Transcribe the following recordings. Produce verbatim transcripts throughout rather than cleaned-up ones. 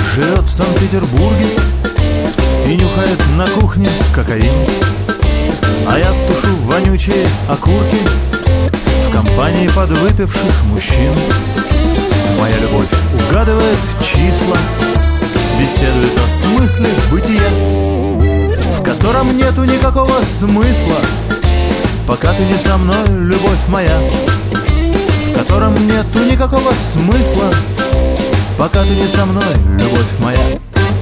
живет в Санкт-Петербурге и нюхает на кухне кокаин, а я тушу вонючие окурки в компании подвыпивших мужчин. Моя любовь угадывает числа, беседует о смысле бытия, в котором нету никакого смысла, пока ты не со мной, любовь моя. В котором нету никакого смысла, пока ты не со мной, любовь моя.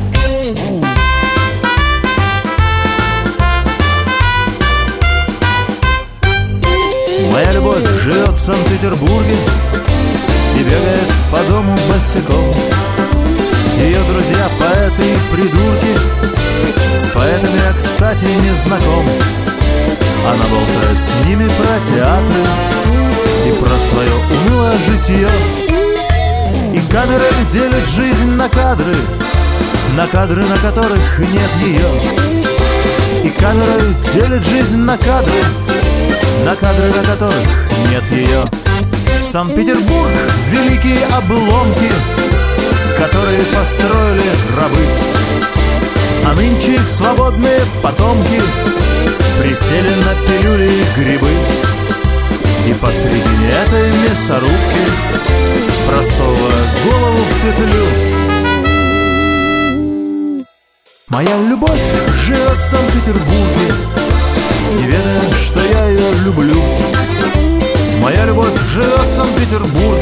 Моя любовь живет в Санкт-Петербурге и бегает по дому босиком. Ее друзья поэты и придурки, с поэтами я, кстати, не знаком. Она болтает с ними про театры и про свое унылое житье. И камеры делят жизнь на кадры, на кадры, на которых нет ее. И камеры делят жизнь на кадры, на кадры, на которых нет ее. Санкт-Петербург — великие обломки, которые построили рабы, а нынче их свободные потомки присели на пилюли и грибы. И посредине этой мясорубки, просовывая голову в петлю, моя любовь живет в Санкт-Петербурге, не ведая, что я ее люблю. Моя любовь живет в Санкт-Петербурге